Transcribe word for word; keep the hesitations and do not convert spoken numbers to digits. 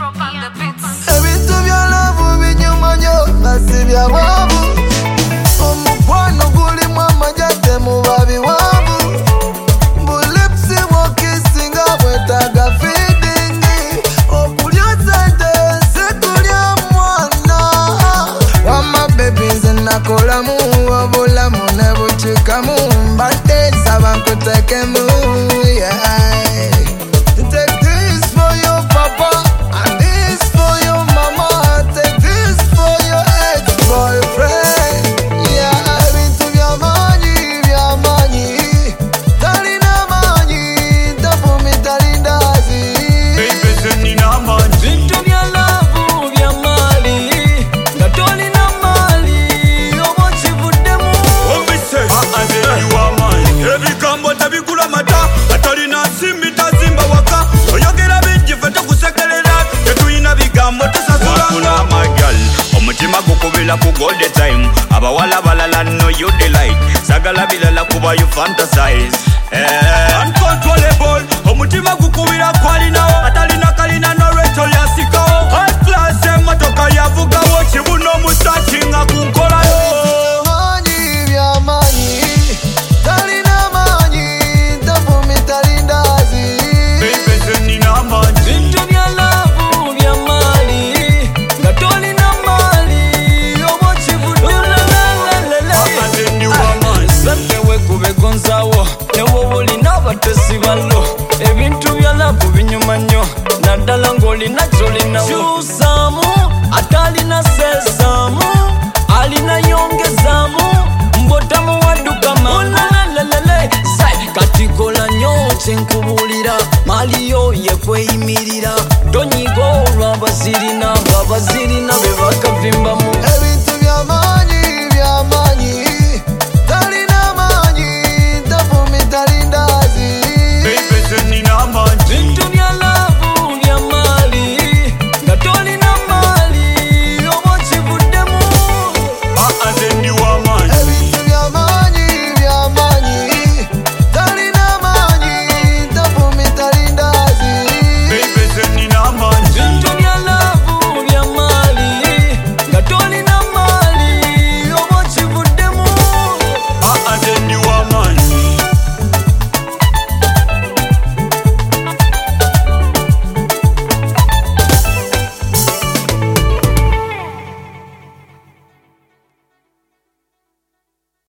Ebintu bya love binyuma nnyo basi bya bwavu. Omukwano gulimu amajjate mu babiwanvu. Bulipsi bwokisinga bwetaaga feeding. Okulya sente sikulya mwana. Wama baby nze nakolamu obulamu ne bukikamu. Mbadde nsaba nkuteekemu. Take this for your papa and this for your mama. Take this for your ex-boyfriend. Yeah, ebintu by'amaanyi by'amaanyi. Talina maanyi tafumi talindazi. Baby ze nina amaanyi. Bintu bya love bya mali nga tolina mali oba okivuddemu. Ombise ate amaanyi. Ebigambo tabigula mata atalina nsimbi tazimba waka. Oyogera bingi ffe tukusekerera tetulina bigambo tusasula amagal. Omutima gukubira ku gold time. Abawala balala no you delight. Sagala bilala kuba you fantasize. Eh, uncontrollable. Omutima gukubira kwalinawo atalina kalina no reto lyasikawo. High class emotoka yavugawo kibuno musakinga ku nkolayo. Maanyi by'amaanyi. Talina maanyi tafumi talindazi. Baby ze nina amaanyi. Bintu bya love bya mali nga tolina mali oba okivuddemu. Ate ndi w'amaanyi. Sente wekube gonzawo ne wowe olina abatesi ballo. Ebintu bya love binyuma nnyo naddala ng'olina ky'olinawo. Kyusaamu atalina sesaamu alina yongezaamu mbotamu waddukama. Olalalala sai kati kola nnyo kyenkubuulira maliyo yekweyimirira tonyiga olw'abazirina ng'abazirina